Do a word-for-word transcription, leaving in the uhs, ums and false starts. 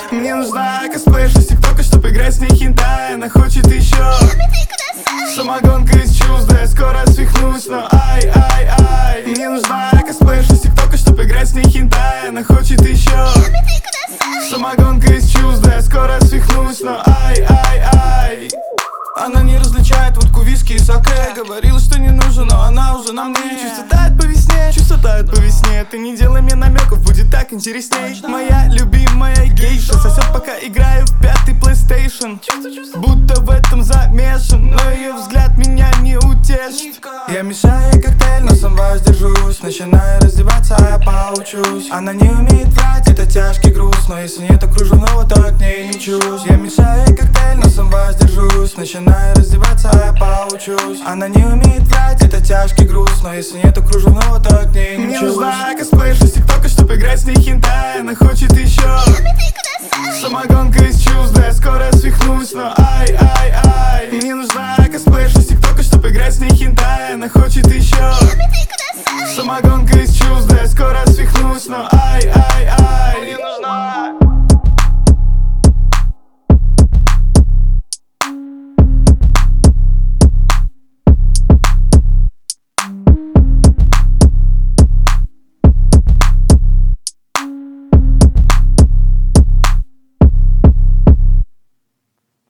Мне нужна косплеерша с тиктока, чтоб играть с ней хентай. Она хочет еще самогонка из чувств, да я скоро свихнусь, но ай, ай, ай. Мне нужна косплеерша с тиктока, чтоб играть с ней хентай. Она хочет еще самогонка из чувств, да я скоро свихнусь, но ай, ай, ай. Она не различает водку, виски и саке. Говорила, что не нужен, но она уже на мне. Чувство тает по весне, чувство тает по весне. Ты не делай мне намеков, будет так интересней. Моя любимая гейша сосет, пока играю в пятый PlayStation. Будто в этом замешан, но ее взгляд меня не утешит. Я мешаю ей коктейль, но сам воздержусь. Начинаю раздеваться, а я поучусь. Она не умеет врать, это тяжкий груз, но если нет окруженного, то я к ней не чусь. Я мешаю ей коктейль, но сам воздержусь. Начинаю раздеваться, а я поучусь. Она не умеет врать, это тяжкий груз, но если нет окруженного, то я к ней не чусь. Мне нужна косплеерша с тиктока, чтоб играть с ней хентай. Она хочет еще самогонка из чувств, да я скоро свихнусь, но ай, ай, ай. Мне нужна косплеерша с тиктока, чтоб играть с ней хентай. Она хочет еще самогонка из чувств, да я скоро свихнусь, но ай, ай, ай. Мне нужна